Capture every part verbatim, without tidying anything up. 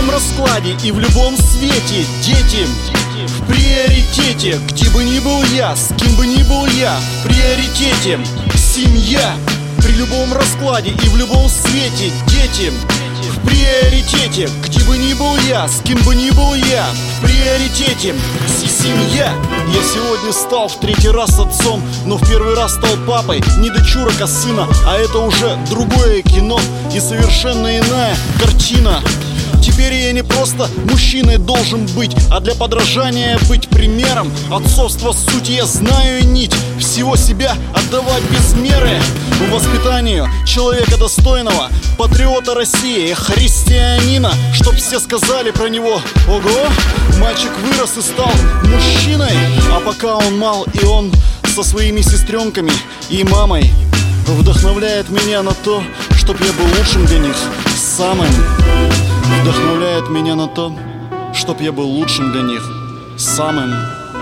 любом раскладе и в любом свете дети в приоритете. Где бы ни был я, с кем бы ни был я, в приоритете семья. При любом раскладе и в любом свете дети в приоритете. Где бы ни был я, с кем бы ни был я, в приоритете семья. Я сегодня стал в третий раз отцом, но в первый раз стал папой не дочурок, а сына. А это уже другое кино и совершенно иная картина. Теперь я не просто мужчиной должен быть, а для подражания быть примером. Отцовство суть я знаю и нить, всего себя отдавать без меры воспитанию человека достойного, патриота России, христианина, чтоб все сказали про него: ого, мальчик вырос и стал мужчиной. А пока он мал, и он со своими сестренками и мамой вдохновляет меня на то, чтоб я был лучшим для них, самым. Вдохновляет меня на то, чтоб я был лучшим для них, самым.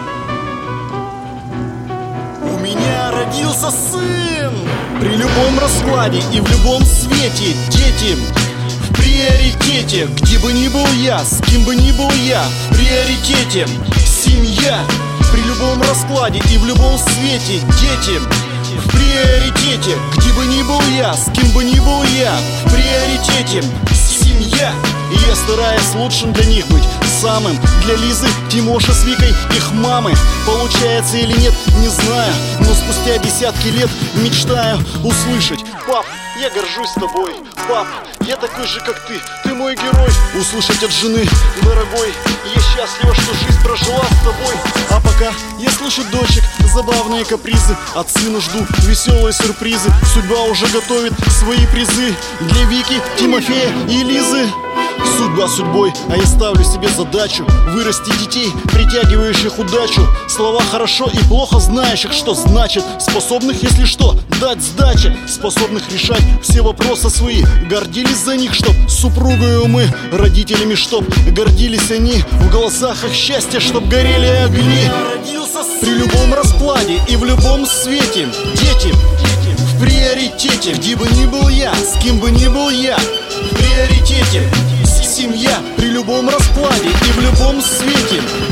У меня родился сын. При любом раскладе и в любом свете дети в приоритете. Где бы ни был я, с кем бы ни был я, в приоритете семья. При любом раскладе и в любом свете дети в приоритете. Где бы ни был я, с кем бы ни был я, в приоритете семья. И я стараюсь лучшим для них быть, самым. Для Лизы, Тимоши с Викой, их мамы. Получается или нет, не знаю, но спустя десятки лет мечтаю услышать: пап, я горжусь тобой, пап, я такой же, как ты, ты мой герой. Услышать от жены: дорогой, я счастлива, что жизнь прожила с тобой. А пока я слышу дочек забавные капризы, от сына жду веселые сюрпризы. Судьба уже готовит свои призы для Вики, Тимофея и Лизы. Судьба судьбой, а я ставлю себе задачу вырасти детей, притягивающих удачу. Слова хорошо и плохо знающих, что значит. Способных, если что, дать сдачи. Способных решать все вопросы свои. Гордились за них, чтоб супругою мы, родителями, чтоб гордились они. В глазах их счастья, чтоб горели огни. При любом раскладе и в любом свете дети в приоритете. Где бы ни был я, с кем бы ни был я, в приоритете семья. При любом раскладе и в любом свете